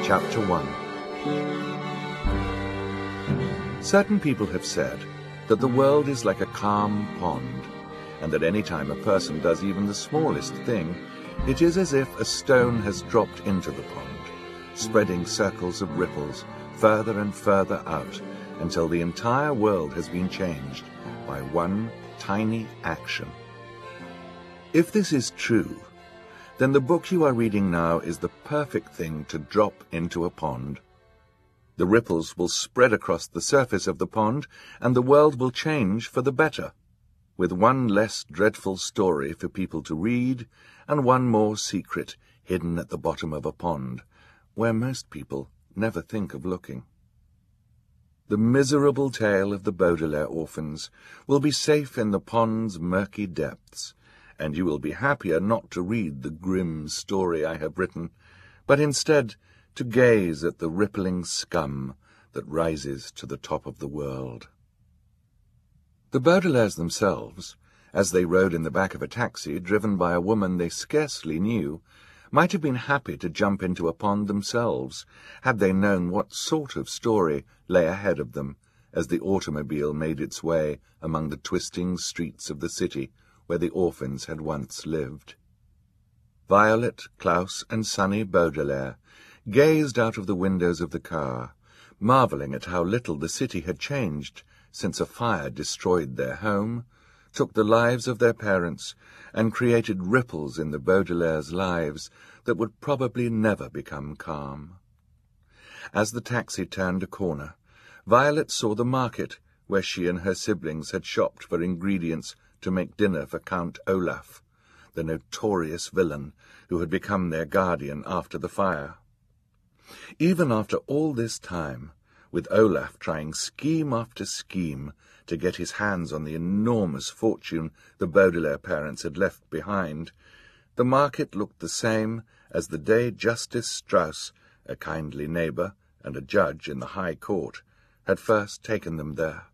Chapter 1. Certain people have said that the world is like a calm pond, and that any time a person does even the smallest thing, it is as if a stone has dropped into the pond, spreading circles of ripples further and further out until the entire world has been changed by one tiny action. If this is true, then the book you are reading now is the perfect thing to drop into a pond. The ripples will spread across the surface of the pond, and the world will change for the better, with one less dreadful story for people to read, and one more secret hidden at the bottom of a pond, where most people never think of looking. The miserable tale of the Baudelaire orphans will be safe in the pond's murky depths, and you will be happier not to read the grim story I have written, but instead to gaze at the rippling scum that rises to the top of the world. The Baudelaires themselves, as they rode in the back of a taxi driven by a woman they scarcely knew, might have been happy to jump into a pond themselves, had they known what sort of story lay ahead of them as the automobile made its way among the twisting streets of the city where the orphans had once lived. Violet, Klaus, and Sonny Baudelaire gazed out of the windows of the car, marvelling at how little the city had changed since a fire destroyed their home, took the lives of their parents, and created ripples in the Baudelaire's lives that would probably never become calm. As the taxi turned a corner, Violet saw the market where she and her siblings had shopped for ingredients to make dinner for Count Olaf, the notorious villain who had become their guardian after the fire. Even after all this time, with Olaf trying scheme after scheme to get his hands on the enormous fortune the Baudelaire parents had left behind, the market looked the same as the day Justice Strauss, a kindly neighbour and a judge in the High Court, had first taken them there.